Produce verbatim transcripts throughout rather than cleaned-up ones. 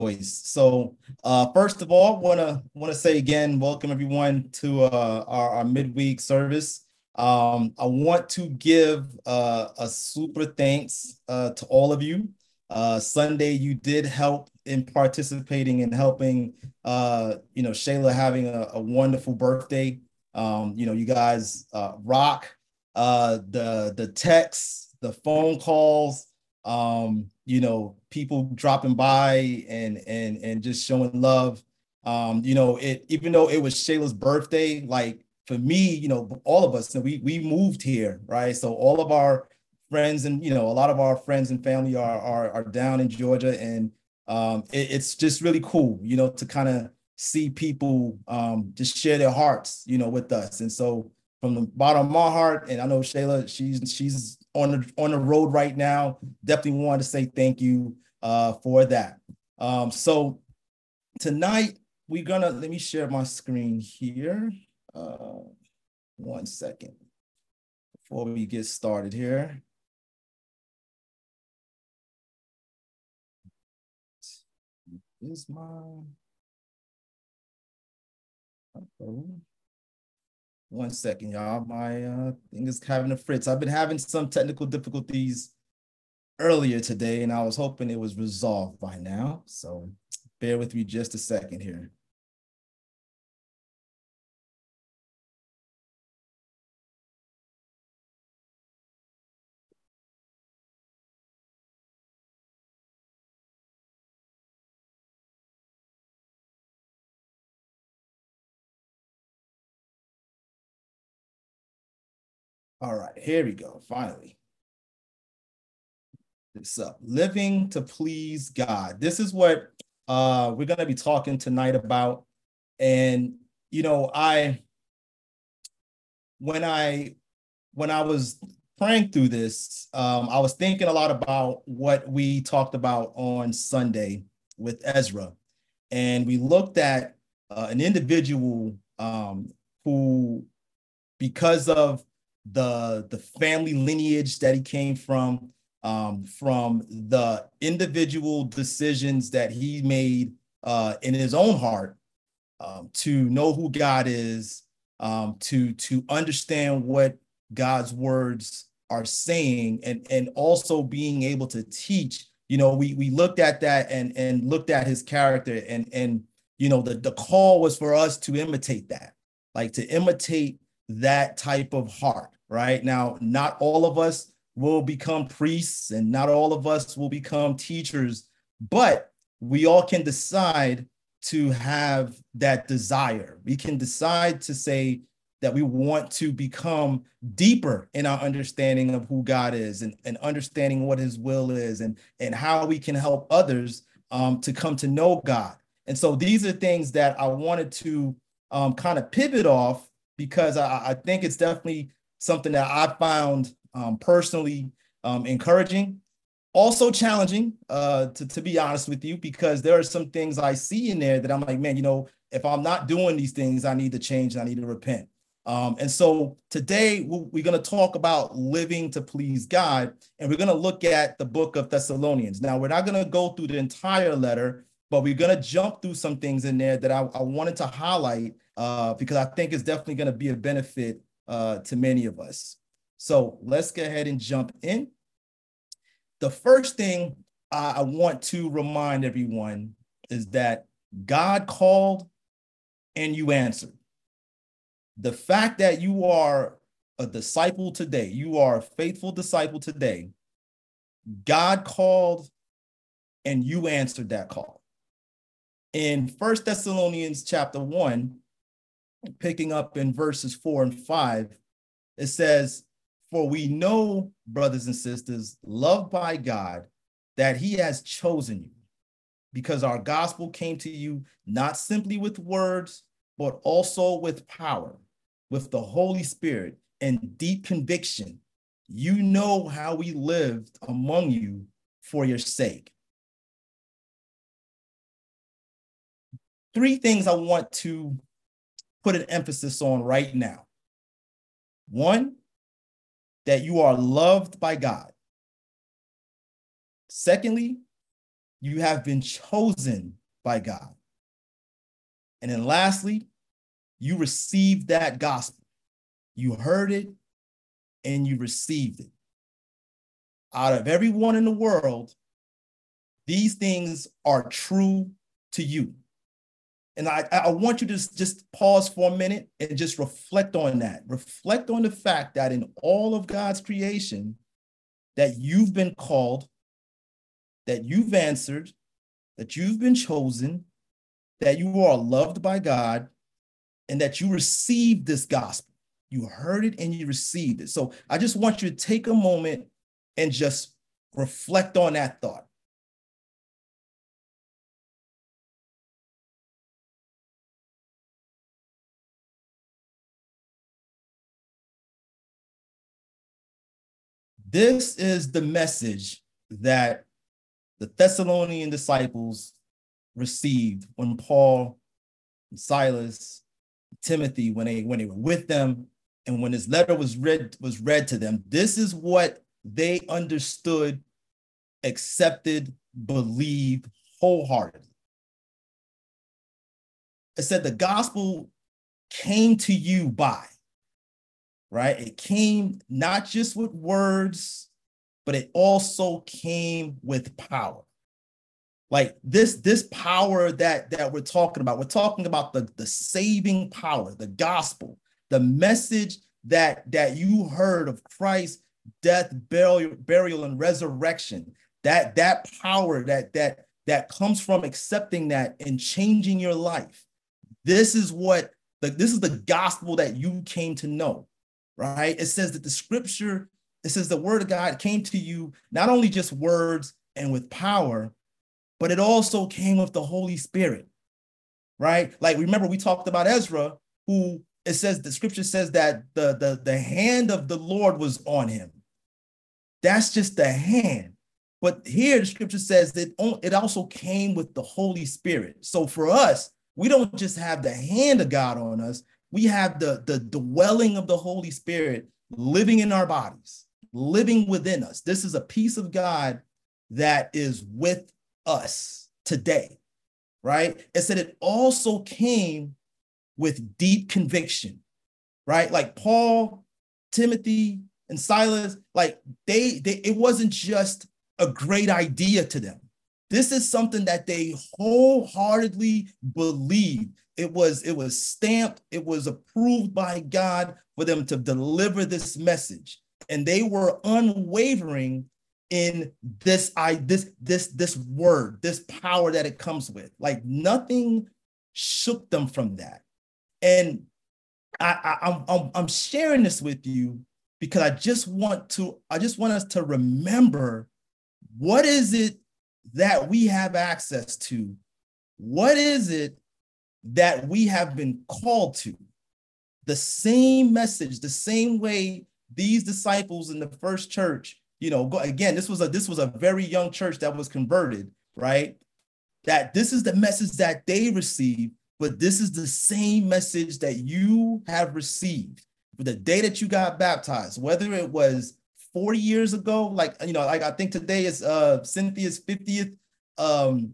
voice. So uh, first of all, wanna wanna say again, welcome everyone to uh, our, our midweek service. Um, I want to give uh, a super thanks uh, to all of you. Uh, Sunday, you did help in participating and helping. Uh, you know, Shayla having a, a wonderful birthday. Um, you know, you guys uh, rock. Uh, the the texts, the phone calls, um, you know, people dropping by and and and just showing love. Um, you know, it even though it was Shayla's birthday, like for me, you know, all of us, we we moved here, right? So all of our friends and you know, a lot of our friends and family are are, are down in Georgia, and um, it, it's just really cool, you know, to kind of see people um, just share their hearts, you know, with us. And so from the bottom of my heart, and I know Shayla, she's she's on the on the road right now. Definitely wanted to say thank you uh, for that. Um, so tonight we're gonna let me share my screen here. Uh, one second before we get started here. Is my oh, one second, y'all. My uh, thing is having a fritz. I've been having some technical difficulties earlier today, and I was hoping it was resolved by now. So bear with me just a second here. All right, here we go. Finally. This up. Living to please God. This is what uh we're gonna be talking tonight about. And you know, I when I when I was praying through this, um, I was thinking a lot about what we talked about on Sunday with Ezra. And we looked at uh, an individual um, who, because of the the family lineage that he came from, um, from the individual decisions that he made uh, in his own heart, um, to know who God is, um, to to understand what God's words are saying, and and also being able to teach. You know, we we looked at that and and looked at his character, and and you know the the call was for us to imitate that, like to imitate that type of heart. Right now, not all of us will become priests, and not all of us will become teachers, but we all can decide to have that desire. We can decide to say that we want to become deeper in our understanding of who God is, and, and understanding what his will is, and, and how we can help others um, to come to know God. And so these are things that I wanted to um, kind of pivot off, because I, I think it's definitely something that I found um, personally um, encouraging, also challenging, uh, to, to be honest with you, because there are some things I see in there that I'm like, man, you know, if I'm not doing these things, I need to change, and I need to repent. Um, and so today we're going to talk about living to please God, and we're going to look at the book of Thessalonians. Now, we're not going to go through the entire letter, but we're going to jump through some things in there that I, I wanted to highlight, uh, because I think it's definitely going to be a benefit uh, to many of us. So let's go ahead and jump in. The first thing I want to remind everyone is that God called and you answered. The fact that you are a disciple today, you are a faithful disciple today, God called and you answered that call. In First Thessalonians chapter one, picking up in verses four and five, it says, "For we know, brothers and sisters, loved by God, that he has chosen you, because our gospel came to you not simply with words, but also with power, with the Holy Spirit and deep conviction. You know how we lived among you for your sake." Three things I want to put an emphasis on right now. One, that you are loved by God. Secondly, you have been chosen by God. And then lastly, you received that gospel. You heard it and you received it. Out of everyone in the world, these things are true to you. And I, I want you to just pause for a minute and just reflect on that. Reflect on the fact that in all of God's creation, that you've been called, that you've answered, that you've been chosen, that you are loved by God, and that you received this gospel. You heard it and you received it. So I just want you to take a moment and just reflect on that thought. This is the message that the Thessalonian disciples received when Paul and Silas, Timothy, when they when they were with them, and when his letter was read was read to them. This is what they understood, accepted, believed wholeheartedly. It said the gospel came to you by, right? It came not just with words, but it also came with power. Like this, this power that, that we're talking about, we're talking about the, the saving power, the gospel, the message that, that you heard of Christ's death, burial, burial, and resurrection. That, that power that, that, that comes from accepting that and changing your life. This is what the, this is the gospel that you came to know, right? It says that the scripture, it says the word of God came to you, not only just words and with power, but it also came with the Holy Spirit, right? Like, remember, we talked about Ezra, who it says, the scripture says that the, the, the hand of the Lord was on him. That's just the hand. But here the scripture says that it also came with the Holy Spirit. So for us, we don't just have the hand of God on us. We have the, the dwelling of the Holy Spirit living in our bodies, living within us. This is a piece of God that is with us today, right? It said it also came with deep conviction, right? Like Paul, Timothy, and Silas, like they, they, it wasn't just a great idea to them. This is something that they wholeheartedly believed. It was, it was stamped, it was approved by God for them to deliver this message. And they were unwavering in this, I, this, this, this word, this power that it comes with. Like nothing shook them from that. And I, I, I'm, I'm sharing this with you because I just want to, I just want us to remember, what is it that we have access to? What is it that we have been called to? The same message, the same way these disciples in the first church, you know, go, again, this was a this was a very young church that was converted, right? That this is the message that they received, but this is the same message that you have received. For the day that you got baptized, whether it was forty years ago, like, you know, like I think today is uh Cynthia's fiftieth um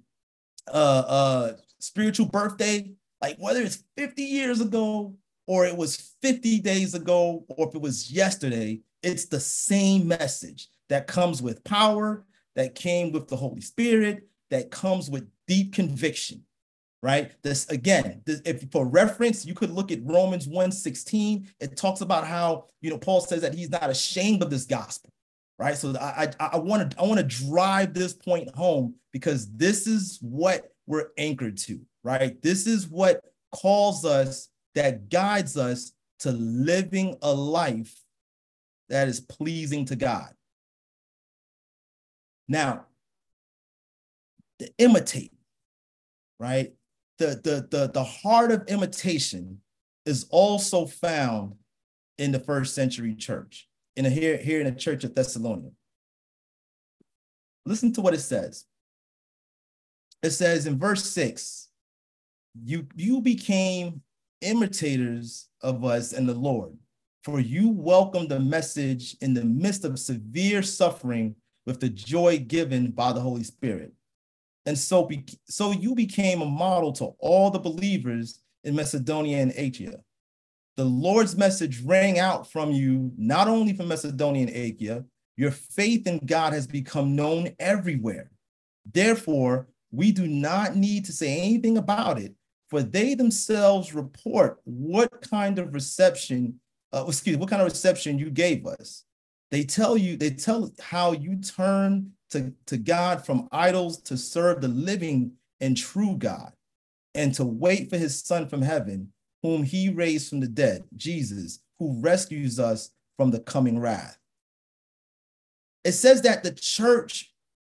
uh uh spiritual birthday, like whether it's fifty years ago or it was fifty days ago or if it was yesterday, it's the same message that comes with power, that came with the Holy Spirit, that comes with deep conviction, right? This, again, this, if for reference, you could look at Romans one sixteen. It talks about how, you know, Paul says that he's not ashamed of this gospel, right? So I, I, I want to I want to drive this point home because this is what we're anchored to, right? This is what calls us, that guides us to living a life that is pleasing to God. Now, to imitate, right? The, the, the, the heart of imitation is also found in the first century church, in a, here, here in the church of Thessalonica. Listen to what it says. It says in verse six, you, you became imitators of us and the Lord, for you welcomed the message in the midst of severe suffering with the joy given by the Holy Spirit. And so, be, so you became a model to all the believers in Macedonia and Achaia. The Lord's message rang out from you, not only from Macedonia and Achaia, your faith in God has become known everywhere. Therefore, we do not need to say anything about it, for they themselves report what kind of reception, uh, excuse me, what kind of reception you gave us. They tell you, they tell how you turn to, to God from idols to serve the living and true God, and to wait for his Son from heaven, whom he raised from the dead, Jesus, who rescues us from the coming wrath. It says that the church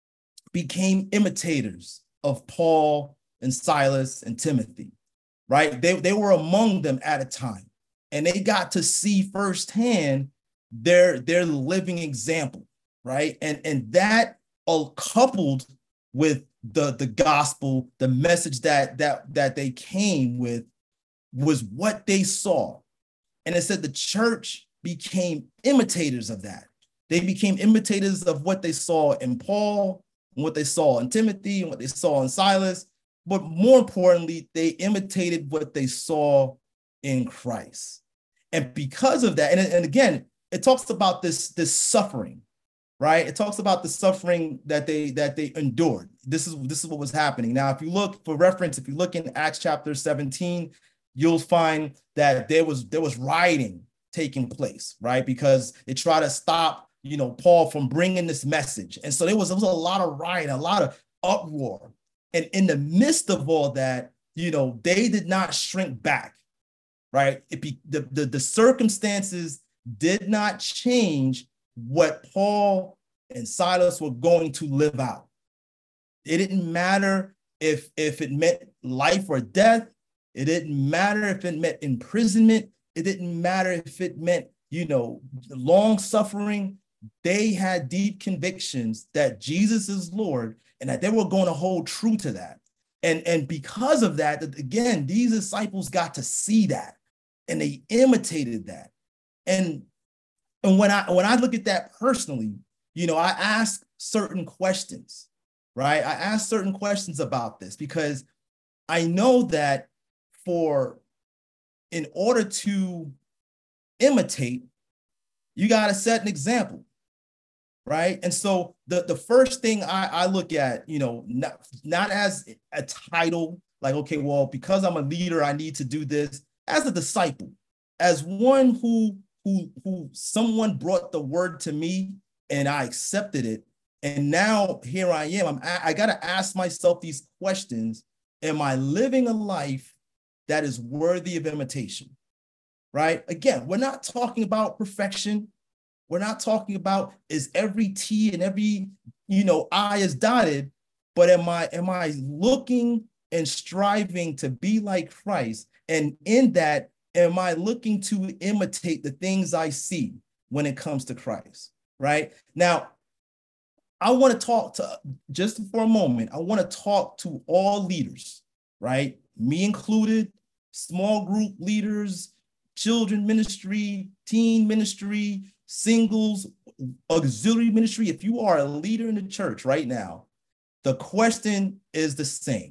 became imitators of Paul and Silas and Timothy, right? They, they were among them at a time, and they got to see firsthand their, their living example, right? And, and that all coupled with the, the gospel, the message that, that, that they came with was what they saw. And it said the church became imitators of that. They became imitators of what they saw in Paul, and what they saw in Timothy, and what they saw in Silas. But more importantly, they imitated what they saw in Christ. And because of that, and, and again, it talks about this, this suffering, right? It talks about the suffering that they that they endured. This is, this is what was happening. Now, if you look for reference, if you look in Acts chapter seventeen, you'll find that there was there was rioting taking place, right? Because it tried to stop, you know, Paul from bringing this message. And so there was, there was a lot of riot, a lot of uproar. And in the midst of all that, you know, they did not shrink back, right? It be, the, the, the circumstances did not change what Paul and Silas were going to live out. It didn't matter if, if it meant life or death. It didn't matter if it meant imprisonment. It didn't matter if it meant, you know, long suffering. They had deep convictions that Jesus is Lord and that they were going to hold true to that. And, and because of that, again, these disciples got to see that and they imitated that. And, and when I when I look at that personally, you know, I ask certain questions, right? I ask certain questions about this because I know that for in order to imitate, you got to set an example, right? And so the, the first thing I, I look at, you know, not, not as a title, like, okay, well, because I'm a leader, I need to do this. As a disciple, as one who, who, who someone brought the word to me and I accepted it. And now here I am, I'm, I got to ask myself these questions. Am I living a life that is worthy of imitation, right? Again, we're not talking about perfection. We're not talking about is every T and every, you know, I is dotted, but am I, am I looking and striving to be like Christ? And in that, am I looking to imitate the things I see when it comes to Christ, right? Now, I want to talk to, just for a moment, I want to talk to all leaders, right? Me included, small group leaders, children ministry, teen ministry, singles, auxiliary ministry. If you are a leader in the church right now, the question is the same.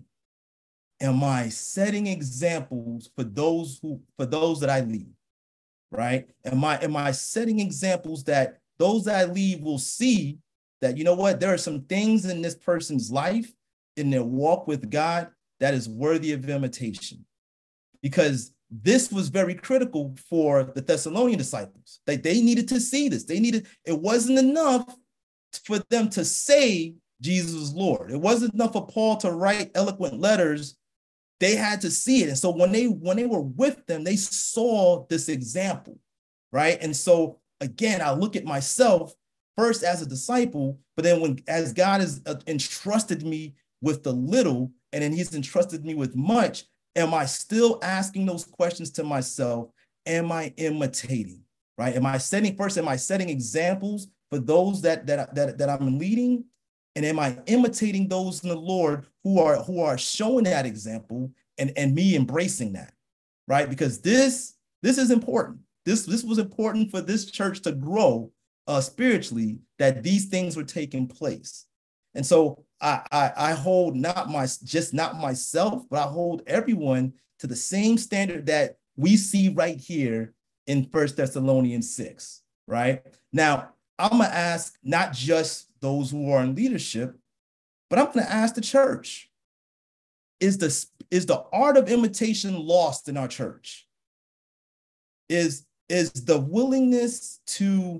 Am I setting examples for those who, for those that I lead, right? Am I, am I setting examples that those that I lead will see that, you know what, there are some things in this person's life, in their walk with God, that is worthy of imitation? Because this was very critical for the Thessalonian disciples. They, they needed to see this. They needed, it wasn't enough for them to say Jesus is Lord. It wasn't enough for Paul to write eloquent letters. They had to see it. And so when they, when they were with them, they saw this example, right? And so again, I look at myself first as a disciple, but then when, as God has entrusted me with the little, and then he's entrusted me with much, am I still asking those questions to myself? Am I imitating, right? Am I setting, first, am I setting examples for those that, that, that, that I'm leading? And am I imitating those in the Lord who are, who are showing that example and, and me embracing that, right? Because this, this is important. This, this was important for this church to grow uh, spiritually, that these things were taking place. And so I, I, I hold not my just not myself, but I hold everyone to the same standard that we see right here in First Thessalonians six, right? Now, I'm gonna ask not just those who are in leadership, but I'm gonna ask the church, is the, is the art of imitation lost in our church? Is, is the willingness to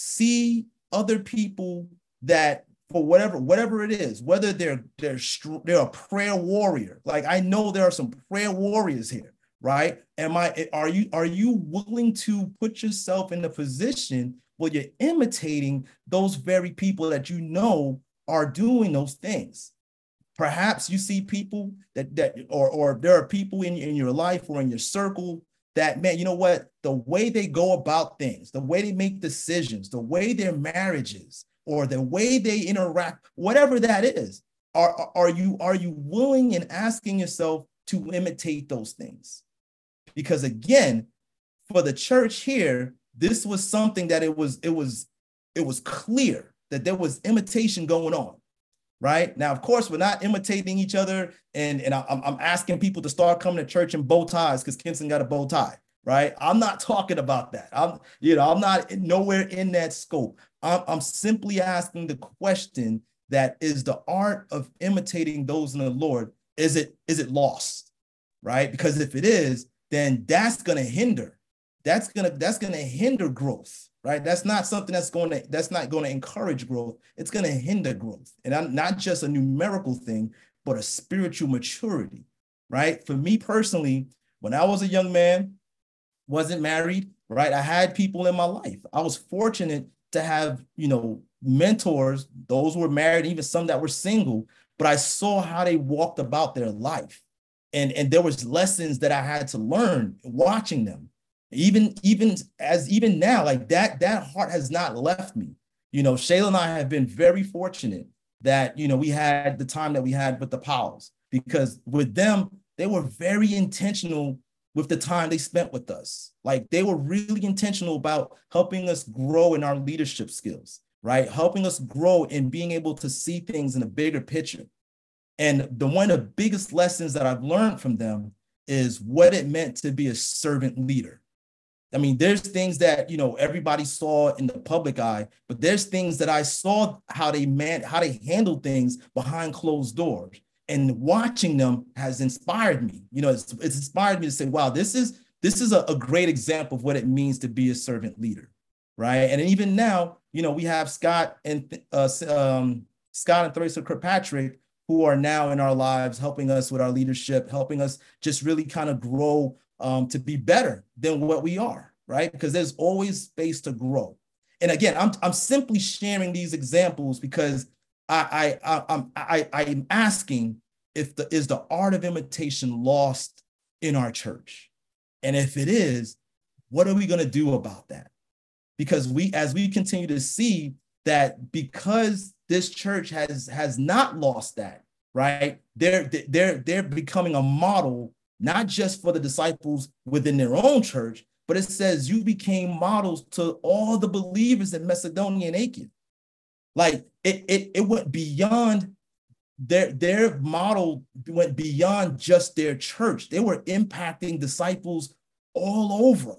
see other people that for whatever whatever it is, whether they're they're they're a prayer warrior. Like I know there are some prayer warriors here, right? Am I are you are you willing to put yourself in the position where you're imitating those very people that you know are doing those things? Perhaps you see people that that or or there are people in, in your life or in your circle that, man, you know what? The way they go about things, the way they make decisions, the way their marriages, or the way they interact, whatever that is, are, are you are you willing and asking yourself to imitate those things? Because again, for the church here, this was something that it was it was it was clear that there was imitation going on, right? Now, of course, we're not imitating each other, and and I'm, I'm asking people to start coming to church in bow ties because Kenson got a bow tie, right? I'm not talking about that. I'm, you know, I'm not nowhere in that scope. I'm, I'm simply asking the question that is the art of imitating those in the Lord, is it is it lost, right? Because if it is, then that's going to hinder. That's gonna that's gonna hinder growth, right? That's not something that's going to that's not going to encourage growth. It's going to hinder growth, and I'm not just a numerical thing, but a spiritual maturity, right? For me personally, when I was a young man, wasn't married, right? I had people in my life. I was fortunate to have, you know, mentors, those who were married, even some that were single, but I saw how they walked about their life. And, and there was lessons that I had to learn watching them. Even, even as even now, like that, that heart has not left me. You know, Shayla and I have been very fortunate that, you know, we had the time that we had with the Powells, because with them, they were very intentional with the time they spent with us. Like they were really intentional about helping us grow in our leadership skills, right? Helping us grow in being able to see things in a bigger picture. And the one of the biggest lessons that I've learned from them is what it meant to be a servant leader. I mean, there's things that, you know, everybody saw in the public eye, but there's things that I saw how they man, how they handle things behind closed doors. And watching them has inspired me. You know, it's, it's inspired me to say, wow, this is this is a, a great example of what it means to be a servant leader, right? And even now, you know, we have Scott and uh, um, Scott and Theresa Kirkpatrick, who are now in our lives, helping us with our leadership, helping us just really kind of grow um, to be better than what we are, right? Because there's always space to grow. And again, I'm I'm simply sharing these examples because I, I, I, I'm, I, I'm asking if the is the art of imitation lost in our church? And if it is, what are we going to do about that? Because we, as we continue to see that because this church has, has not lost that, right? They're, they're, they're becoming a model, not just for the disciples within their own church, but it says you became models to all the believers in Macedonia and Achaia. Like it, it, it went beyond their, their model went beyond just their church. They were impacting disciples all over.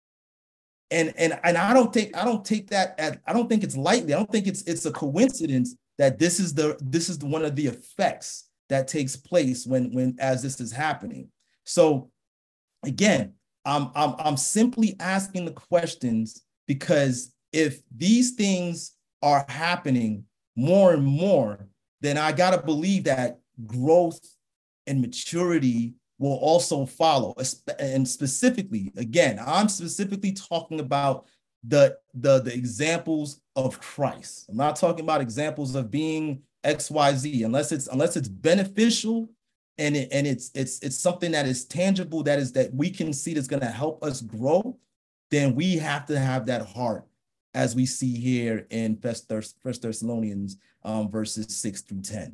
And, and, and I don't take, I don't take that at, I don't think it's lightly. I don't think it's, it's a coincidence that this is the, this is the, one of the effects that takes place when, when, as this is happening. So again, I'm, I'm, I'm simply asking the questions because if these things are happening more and more, then I got to believe that growth and maturity will also follow. And specifically, again, I'm specifically talking about the, the, the examples of Christ. I'm not talking about examples of being X Y Z, unless it's unless it's beneficial and it, and it's it's it's something that is tangible, that is that we can see that's going to help us grow. Then we have to have that heart, as we see here in First Thessalonians um, verses six through ten.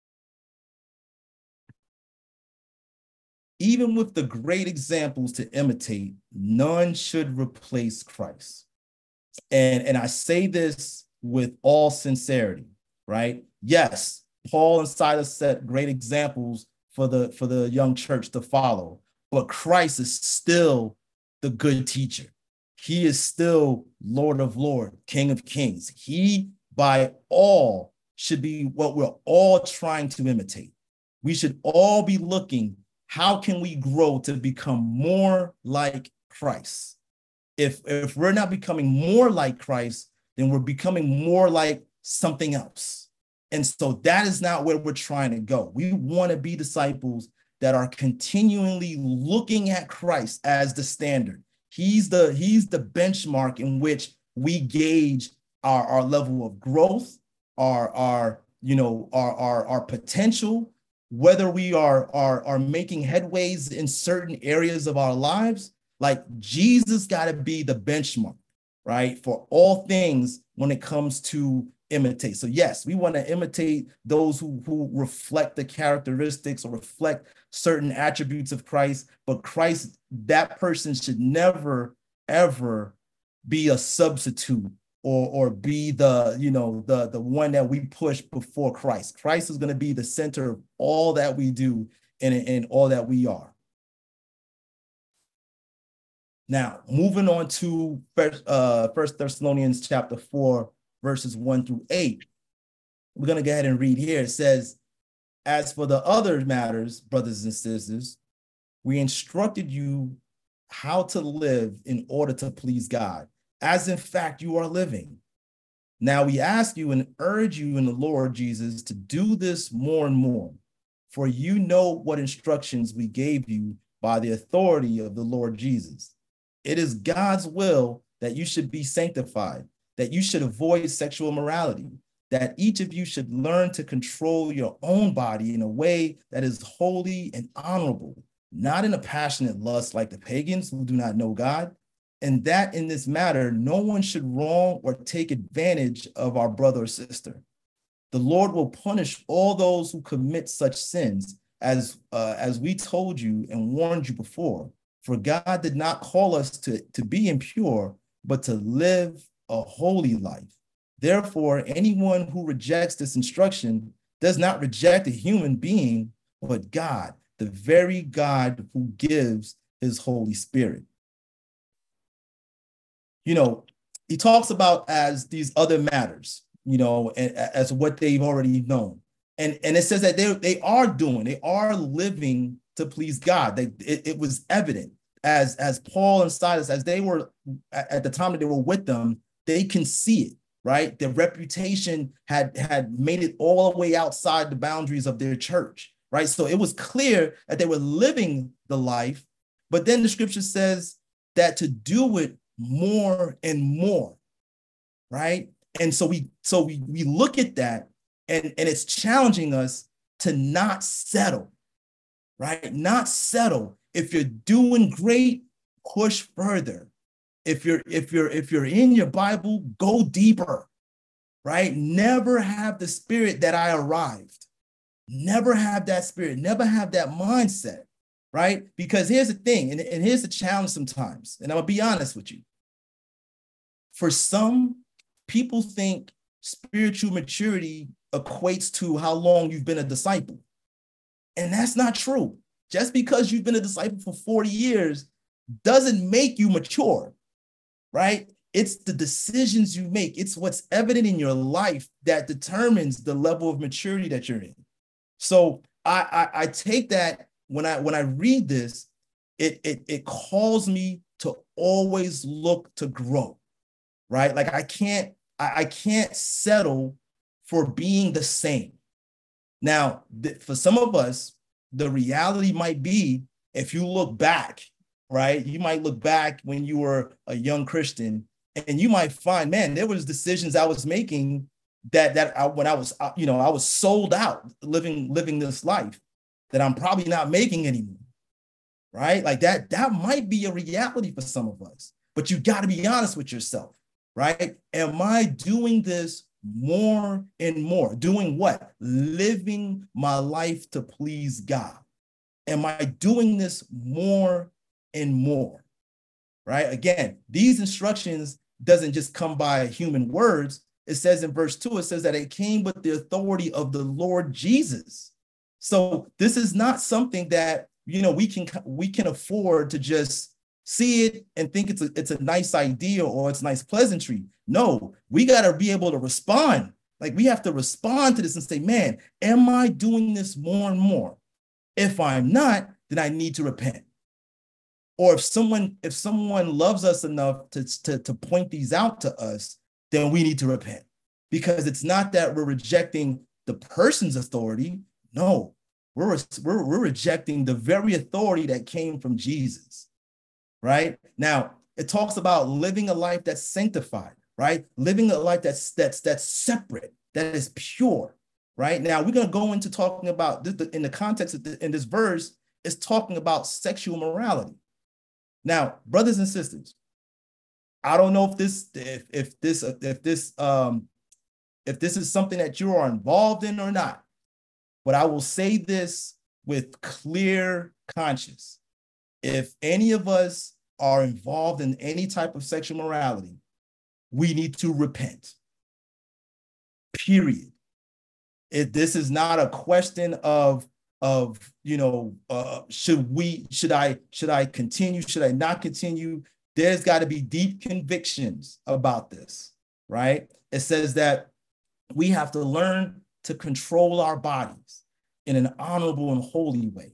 Even with the great examples to imitate, none should replace Christ. And, and I say this with all sincerity, right? Yes, Paul and Silas set great examples for the for the young church to follow, but Christ is still the good teacher. He is still Lord of Lords, King of Kings. He, by all, should be what we're all trying to imitate. We should all be looking, how can we grow to become more like Christ? If, if we're not becoming more like Christ, then we're becoming more like something else. And so that is not where we're trying to go. We want to be disciples that are continually looking at Christ as the standard. He's the, he's the benchmark in which we gauge our, our level of growth, our, our, you know, our, our, our potential, whether we are, are, are making headways in certain areas of our lives. Like, Jesus got to be the benchmark, right, for all things when it comes to imitate. So yes, we want to imitate those who, who reflect the characteristics or reflect certain attributes of Christ, but Christ, that person should never, ever be a substitute or, or be the, you know, the, the one that we push before Christ. Christ is going to be the center of all that we do and, and all that we are. Now, moving on to First, uh, First Thessalonians chapter four, verses one through eight. We're going to go ahead and read here. It says, as for the other matters, brothers and sisters, we instructed you how to live in order to please God, as in fact you are living. Now we ask you and urge you in the Lord Jesus to do this more and more, for you know what instructions we gave you by the authority of the Lord Jesus. It is God's will that you should be sanctified, that you should avoid sexual immorality, that each of you should learn to control your own body in a way that is holy and honorable, not in a passionate lust like the pagans who do not know God, and that in this matter, no one should wrong or take advantage of our brother or sister. The Lord will punish all those who commit such sins, as, uh, as we told you and warned you before. For God did not call us to, to be impure, but to live a holy life. Therefore, anyone who rejects this instruction does not reject a human being, but God, the very God who gives his Holy Spirit. You know, he talks about as these other matters, you know, as what they've already known. And, and it says that they, they are doing, they are living to please God. They, it, it was evident as, as Paul and Silas, as they were at the time that they were with them, they can see it, right? Their reputation had, had made it all the way outside the boundaries of their church, right? So it was clear that they were living the life, but then the scripture says that to do it more and more, right? And so we, so we, we look at that and, and it's challenging us to not settle, right? Not settle. If you're doing great, push further. If you're, if you're, if you're in your Bible, go deeper, right? Never have the spirit that I arrived. Never have that spirit, never have that mindset, right? Because here's the thing, and, and here's the challenge sometimes, and I'm gonna be honest with you. For some, people think spiritual maturity equates to how long you've been a disciple. And that's not true. Just because you've been a disciple for forty years doesn't make you mature, right? It's the decisions you make. It's what's evident in your life that determines the level of maturity that you're in. So I, I, I take that when I when I read this, it, it, it calls me to always look to grow, right? Like I can't, I, I can't settle for being the same. Now, th- for some of us, the reality might be, if you look back, right? You might look back when you were a young Christian and you might find, man, there was decisions I was making that, that I, when I was, you know, I was sold out living, living this life that I'm probably not making anymore, right? Like that, that might be a reality for some of us, but you got to be honest with yourself, right? Am I doing this more and more? Doing what? Living my life to please God. Am I doing this more and more, right? Again, these instructions doesn't just come by human words. it says in verse two, it says that it came with the authority of the Lord Jesus. So this is not something that, you know, we can we can afford to just see it and think it's a, it's a nice idea or it's nice pleasantry. No, we got to be able to respond. Like we have to respond to this and say, man, am I doing this more and more? If I'm not, then I need to repent. Or if someone if someone loves us enough to, to, to point these out to us, then we need to repent. Because it's not that we're rejecting the person's authority. No, we're, we're, we're rejecting the very authority that came from Jesus, right? Now, it talks about living a life that's sanctified, right? Living a life that's that's that's separate, that is pure, right? Now, we're going to go into talking about, this, in the context of the, in this verse, it's talking about sexual morality. Now, brothers and sisters, I don't know if this if if this if this um if this is something that you are involved in or not, but I will say this with clear conscience. If any of us are involved in any type of sexual morality, we need to repent. Period. If this is not a question of of you know uh, should we should I should I continue, should I not continue? There's got to be deep convictions about this, right? It says that we have to learn to control our bodies in an honorable and holy way.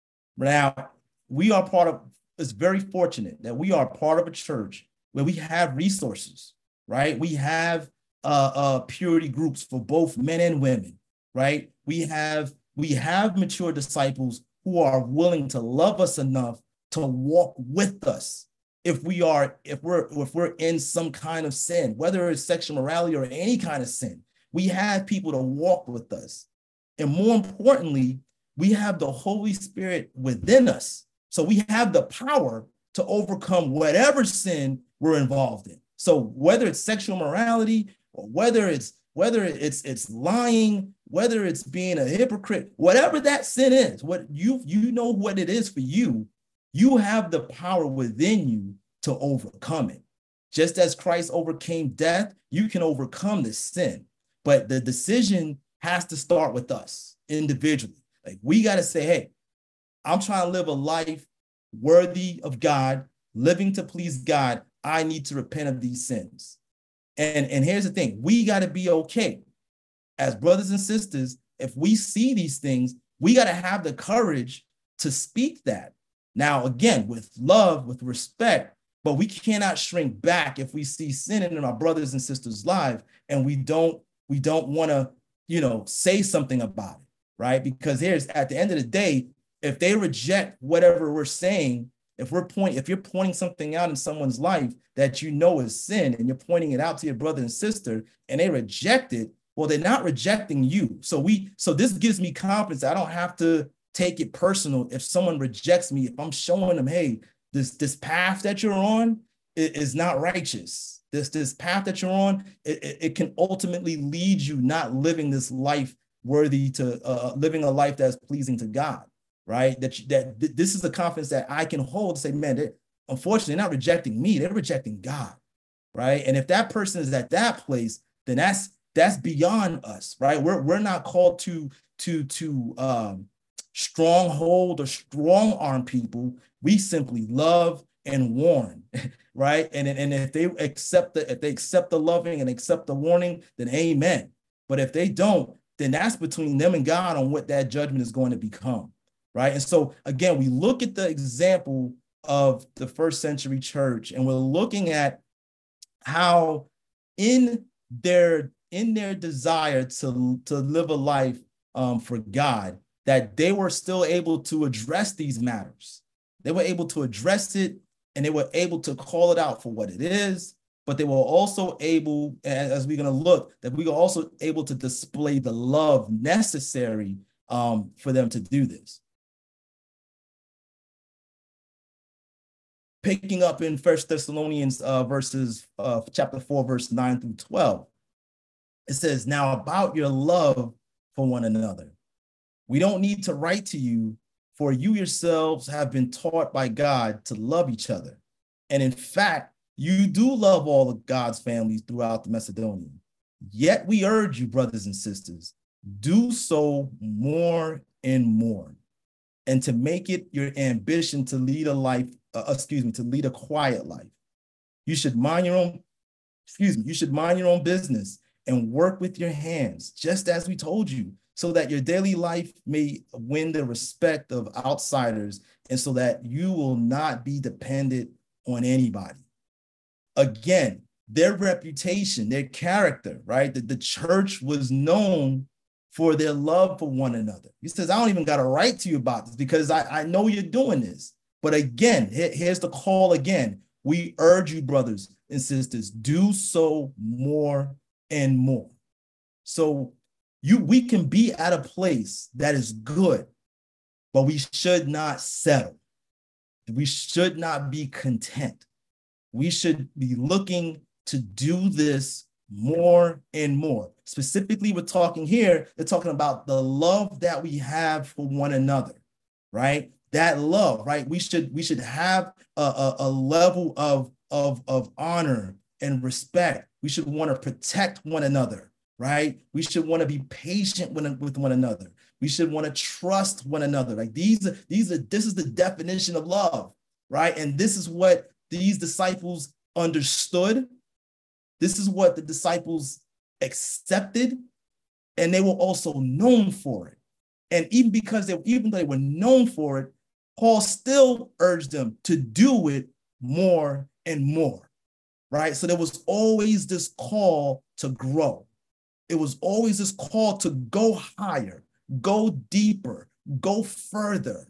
Now, we are part of, it's very fortunate that we are part of a church where we have resources, right? We have uh, uh, purity groups for both men and women, right? We have, we have mature disciples who are willing to love us enough to walk with us if we are, if we're, if we're in some kind of sin, whether it's sexual morality or any kind of sin. We have people to walk with us. And more importantly, we have the Holy Spirit within us. So we have the power to overcome whatever sin we're involved in. So whether it's sexual morality, or whether it's whether it's it's lying, whether it's being a hypocrite, whatever that sin is, what you you know what it is for you, you have the power within you to overcome it. Just as Christ overcame death, you can overcome this sin. But the decision has to start with us individually. Like we got to say, hey, I'm trying to live a life worthy of God, living to please God. I need to repent of these sins. And, and here's the thing, we got to be okay. As brothers and sisters, if we see these things, we got to have the courage to speak that. Now, again, with love, with respect, but we cannot shrink back if we see sin in our brothers and sisters' lives and we don't we don't want to, you know, say something about it, right? Because here's, at the end of the day, if they reject whatever we're saying, if we're point, if you're pointing something out in someone's life that you know is sin and you're pointing it out to your brother and sister and they reject it, well, they're not rejecting you. So we, so this gives me confidence. I don't have to take it personal if someone rejects me, if I'm showing them, hey, this, this path that you're on is not righteous. This, this path that you're on, it, it, it can ultimately lead you not living this life worthy to, uh, living a life that's pleasing to God, right? That, you, that th- this is the confidence that I can hold to say, man, they, unfortunately, they're not rejecting me, they're rejecting God, right? And if that person is at that place, then that's that's beyond us, right? We're, we're not called to, to, to um, stronghold or strong arm people. We simply love and warn, right? And, and if they accept the, if they accept the loving and accept the warning, then amen. But if they don't, then that's between them and God on what that judgment is going to become, right? And so again, we look at the example of the first century church, and we're looking at how in their in their desire to, to live a life um, for God, that they were still able to address these matters. They were able to address it, and they were able to call it out for what it is, but they were also able, as we're going to look, that we were also able to display the love necessary um, for them to do this. Picking up in First Thessalonians uh, verses, uh, chapter four, verse nine through twelve, it says, now about your love for one another. We don't need to write to you, for you yourselves have been taught by God to love each other. And in fact, you do love all of God's families throughout the Macedonia. Yet we urge you, brothers and sisters, do so more and more, and to make it your ambition to lead a life, uh, excuse me, to lead a quiet life. You should mind your own, excuse me, you should mind your own business and work with your hands, just as we told you, so that your daily life may win the respect of outsiders and so that you will not be dependent on anybody. Again, their reputation, their character, right? The, the church was known for their love for one another. He says, I don't even got to write to you about this because I, I know you're doing this. But again, here, here's the call again. We urge you, brothers and sisters, do so more and more. So you, we can be at a place that is good, but we should not settle. We should not be content. We should be looking to do this more and more. Specifically, we're talking here, they're talking about the love that we have for one another, right? That love, right? We should we should have a, a, a level of, of, of honor and respect. We should want to protect one another, right? We should want to be patient with one another. We should want to trust one another. Like these, these are, this is the definition of love, right? And this is what these disciples understood. This is what the disciples accepted, and they were also known for it. And even because they, even though they were known for it, Paul still urged them to do it more and more, right? So there was always this call to grow. It was always this call to go higher, go deeper, go further.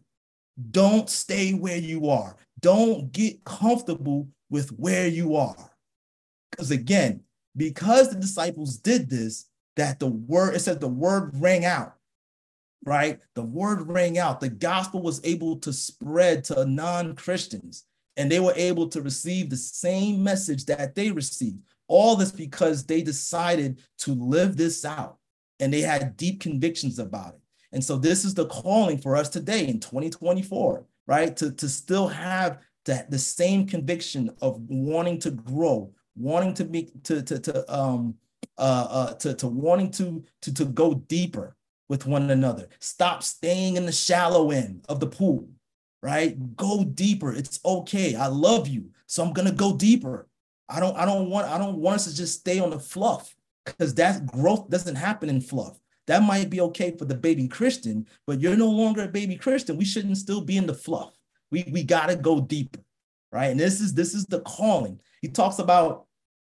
Don't stay where you are. Don't get comfortable with where you are. Because again, because the disciples did this, that the word, it said the word rang out, right? The word rang out. The gospel was able to spread to non-Christians, and they were able to receive the same message that they received. All this because they decided to live this out, and they had deep convictions about it. And so this is the calling for us today in twenty twenty-four, right? To, to still have that the same conviction of wanting to grow, wanting to be to to to um uh, uh to to wanting to to to go deeper with one another. Stop staying in the shallow end of the pool, right? Go deeper. It's okay. I love you, so I'm gonna go deeper. I don't I don't want I don't want us to just stay on the fluff, because that growth doesn't happen in fluff. That might be okay for the baby Christian, but you're no longer a baby Christian. We shouldn't still be in the fluff. We, we got to go deeper, right? And this is this is the calling. He talks about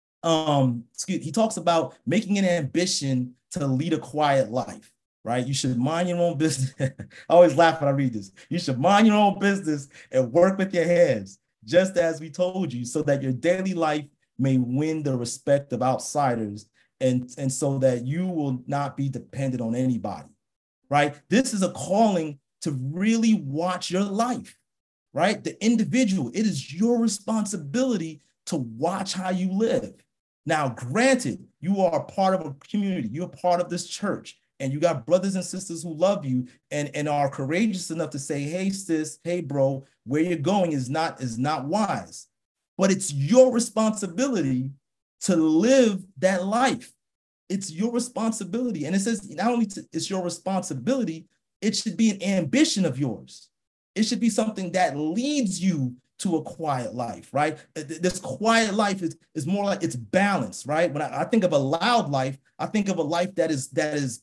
um excuse, he talks about making an ambition to lead a quiet life, right? You should mind your own business. I always laugh when I read this. You should mind your own business and work with your hands, just as we told you, so that your daily life may win the respect of outsiders, and, and so that you will not be dependent on anybody, right? This is a calling to really watch your life, right? The individual, it is your responsibility to watch how you live. Now, granted, you are a part of a community, you're part of this church, and you got brothers and sisters who love you and, and are courageous enough to say, hey, sis, hey, bro, where you're going is not, is not wise. But it's your responsibility to live that life. It's your responsibility. And it says not only to, it's your responsibility, it should be an ambition of yours. It should be something that leads you to a quiet life, right? This quiet life is, is more like it's balanced, right? When I, I think of a loud life, I think of a life that is that is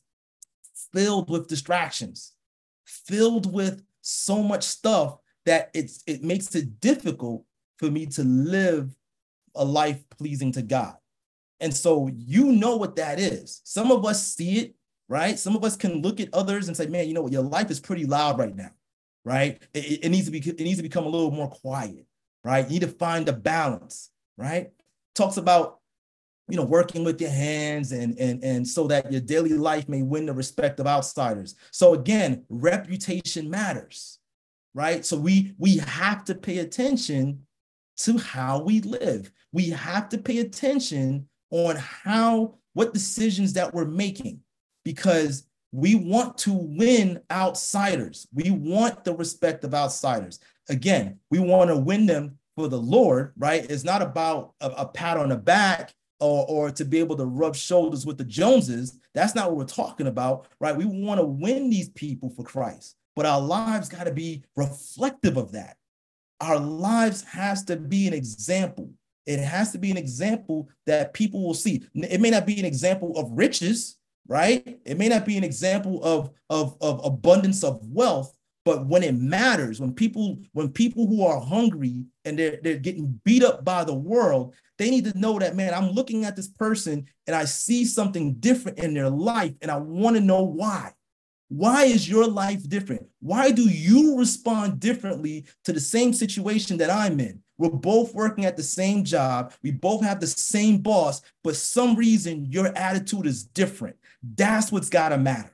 filled with distractions, filled with so much stuff that it's it makes it difficult for me to live a life pleasing to God. And so you know what that is. Some of us see it, right? Some of us can look at others and say, man, you know what, your life is pretty loud right now, right? It, it needs to be, it needs to become a little more quiet, right? You need to find a balance, right? Talks about, you know, working with your hands and, and, and so that your daily life may win the respect of outsiders. So again, reputation matters, right? So we, we have to pay attention to how we live. We have to pay attention on how, what decisions that we're making, because we want to win outsiders. We want the respect of outsiders. Again, we want to win them for the Lord, right? It's not about a, a pat on the back or, or to be able to rub shoulders with the Joneses. That's not what we're talking about, right? We want to win these people for Christ, but our lives got to be reflective of that. Our lives has to be an example. It has to be an example that people will see. It may not be an example of riches, right? It may not be an example of, of, of abundance of wealth, but when it matters, when people, when people who are hungry and they're, they're getting beat up by the world, they need to know that, man, I'm looking at this person and I see something different in their life and I want to know why. Why is your life different? Why do you respond differently to the same situation that I'm in? We're both working at the same job. We both have the same boss, but some reason your attitude is different. That's what's got to matter.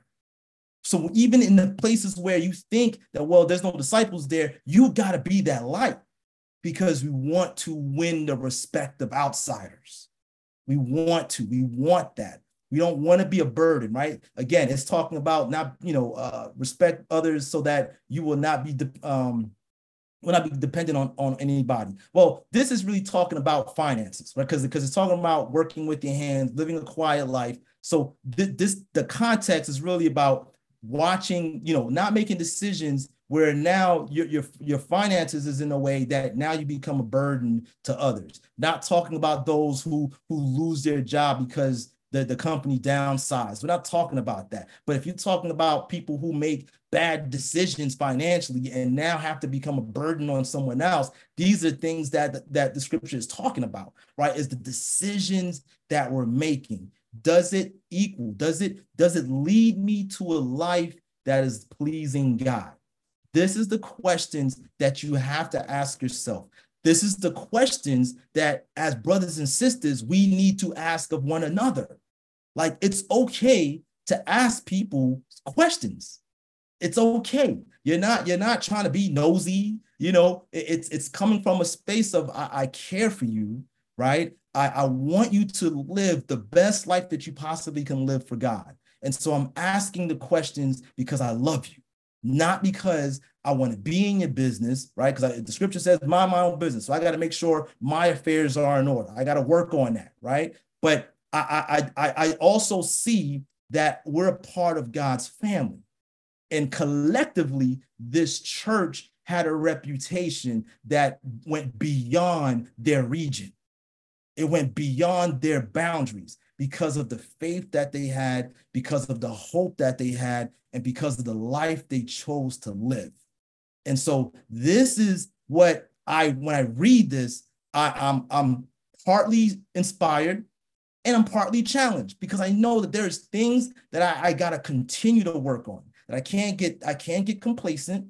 So even in the places where you think that, well, there's no disciples there, you got to be that light because we want to win the respect of outsiders. We want to, we want that. We don't want to be a burden, right? Again, it's talking about not, you know, uh, respect others so that you will not be, de- um, will not be dependent on, on anybody. Well, this is really talking about finances, right? Because because it's talking about working with your hands, living a quiet life. So th- this the context is really about watching, you know, not making decisions where now your, your, your finances is in a way that now you become a burden to others. Not talking about those who, who lose their job because the, the company downsized. We're not talking about that. But if you're talking about people who make bad decisions financially and now have to become a burden on someone else, these are things that, that the scripture is talking about, right? Is the decisions that we're making. Does it equal? Does it, does it lead me to a life that is pleasing God? This is the questions that you have to ask yourself. This is the questions that as brothers and sisters, we need to ask of one another. Like, it's okay to ask people questions. It's okay. You're not, you're not trying to be nosy. You know, it's, it's coming from a space of, I, I care for you, right? I, I want you to live the best life that you possibly can live for God. And so I'm asking the questions because I love you, not because I want to be in your business, right? Because the scripture says, mind my own business. So I got to make sure my affairs are in order. I got to work on that, right? But I, I, I, I also see that we're a part of God's family. And collectively, this church had a reputation that went beyond their region. It went beyond their boundaries because of the faith that they had, because of the hope that they had, and because of the life they chose to live. And so this is what I, when I read this, I, I'm, I'm partly inspired and I'm partly challenged because I know that there's things that I, I got to continue to work on, that I can't get, I can't get complacent.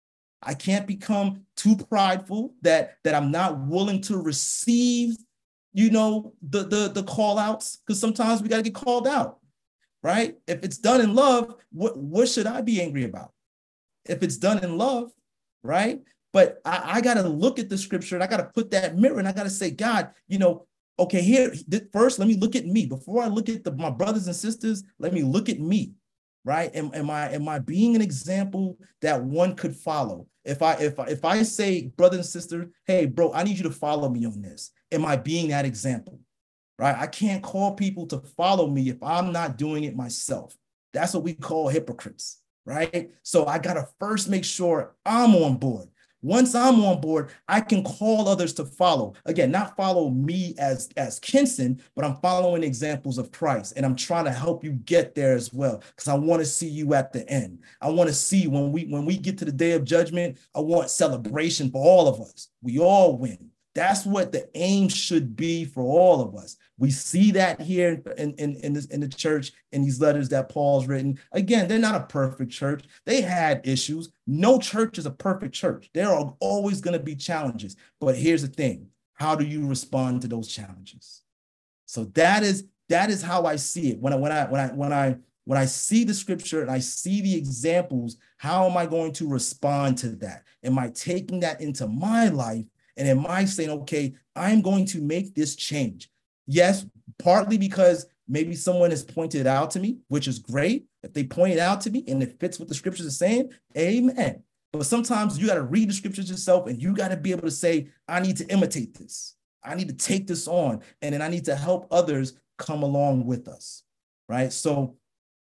I can't become too prideful that, that I'm not willing to receive, you know, the, the, the call outs, because sometimes we got to get called out, right? If it's done in love, what, what should I be angry about? If it's done in love, right? But I, I got to look at the scripture and I got to put that mirror and I got to say, God, you know, okay, here, first, let me look at me. Before I look at the, my brothers and sisters, let me look at me, right? Am, am I am I being an example that one could follow? If I if I, if I say, brother and sister, hey, bro, I need you to follow me on this. Am I being that example, right? I can't call people to follow me if I'm not doing it myself. That's what we call hypocrites, right? So I got to first make sure I'm on board. Once I'm on board, I can call others to follow. Again, not follow me as, as Kenson, but I'm following examples of Christ. And I'm trying to help you get there as well, because I want to see you at the end. I want to see when we, when we get to the day of judgment, I want celebration for all of us. We all win. That's what the aim should be for all of us. We see that here in, in, in, this, in the church, in these letters that Paul's written. Again, they're not a perfect church. They had issues. No church is a perfect church. There are always going to be challenges. But here's the thing. How do you respond to those challenges? So that is, that is how I see it. When I, when I, when I, when I, when I see the scripture and I see the examples, how am I going to respond to that? Am I taking that into my life? And am I saying, okay, I'm going to make this change? Yes, partly because maybe someone has pointed it out to me, which is great. If they point it out to me and it fits what the scriptures are saying, amen. But sometimes you got to read the scriptures yourself and you got to be able to say, I need to imitate this. I need to take this on, and then I need to help others come along with us, right? So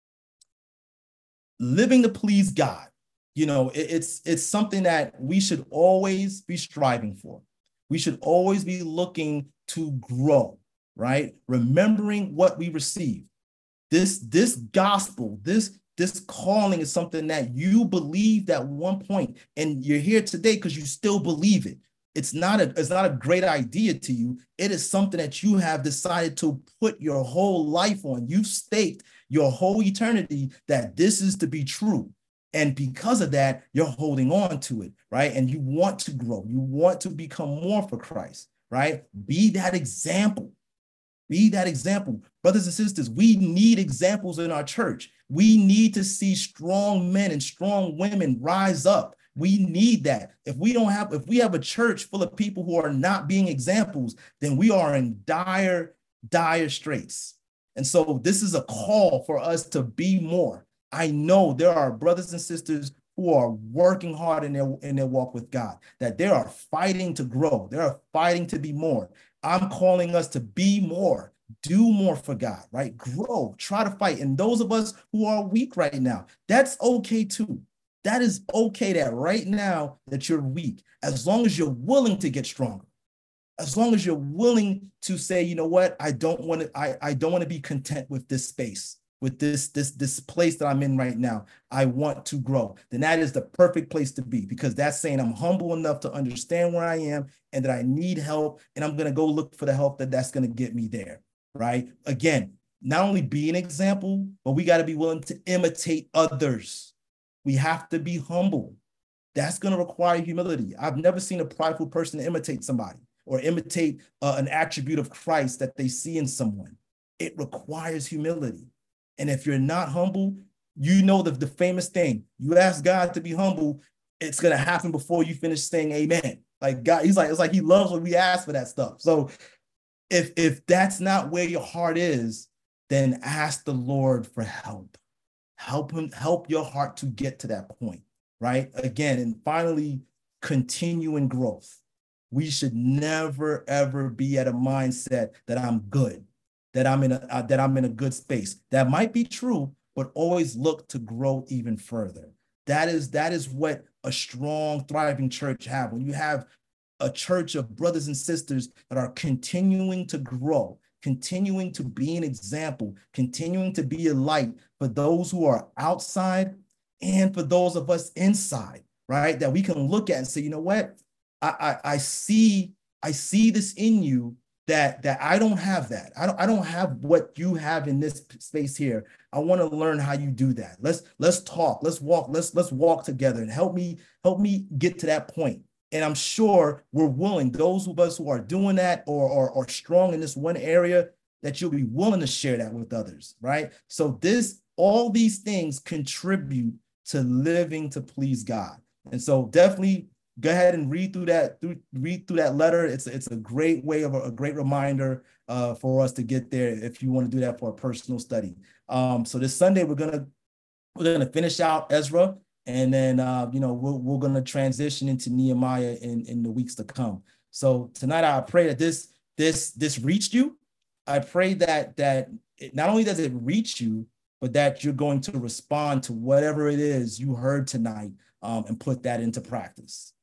living to please God, you know, it, it's it's something that we should always be striving for. We should always be looking to grow, right? Remembering what we received. This this gospel, this this calling is something that you believed at one point, and you're here today because you still believe it. It's not a it's not a great idea to you. It is something that you have decided to put your whole life on. You've staked your whole eternity that this is to be true. And because of that, you're holding on to it, right? And you want to grow. You want to become more for Christ, right? Be that example. Be that example. Brothers and sisters, we need examples in our church. We need to see strong men and strong women rise up. We need that. If we don't have, if we have a church full of people who are not being examples, then we are in dire, dire straits. And so this is a call for us to be more. I know there are brothers and sisters who are working hard in their, in their walk with God, that they are fighting to grow. They are fighting to be more. I'm calling us to be more, do more for God, right? Grow, try to fight. And those of us who are weak right now, that's okay too. That is okay that right now that you're weak, as long as you're willing to get stronger. As long as you're willing to say, you know what, I don't want to, I, I don't want to be content with this space, with this, this, this place that I'm in right now. I want to grow. Then that is the perfect place to be, because that's saying I'm humble enough to understand where I am and that I need help. And I'm going to go look for the help that that's going to get me there, right? Again, not only be an example, but we got to be willing to imitate others. We have to be humble. That's going to require humility. I've never seen a prideful person imitate somebody or imitate uh, an attribute of Christ that they see in someone. It requires humility. And if you're not humble, you know the, the famous thing, you ask God to be humble, it's going to happen before you finish saying amen. Like God, he's like, it's like he loves when we ask for that stuff. So if, if that's not where your heart is, then ask the Lord for help. Help him, help your heart to get to that point, right? Again, and finally, continue in growth. We should never, ever be at a mindset that I'm good, that I'm in a, uh, that I'm in a good space. That might be true, but always look to grow even further. That is, that is what a strong, thriving church have. When you have a church of brothers and sisters that are continuing to grow, continuing to be an example, continuing to be a light for those who are outside and for those of us inside, right? That we can look at and say, you know what? I, I, I see, I see this in you that, that I don't have that. I don't, I don't have what you have in this space here. I want to learn how you do that. Let's, let's talk, let's walk, let's, let's walk together and help me, help me get to that point. And I'm sure we're willing, those of us who are doing that or, or, or strong in this one area, that you'll be willing to share that with others, right? So this, all these things contribute to living to please God. And so definitely go ahead and read through that, through, read through that letter. It's, it's a great way of a, a great reminder uh, for us to get there if you want to do that for a personal study. Um, so this Sunday, we're gonna, we're gonna finish out Ezra. And then, uh, you know, we're, we're going to transition into Nehemiah in, in the weeks to come. So tonight, I pray that this, this, this reached you. I pray that, that it, not only does it reach you, but that you're going to respond to whatever it is you heard tonight um, and put that into practice.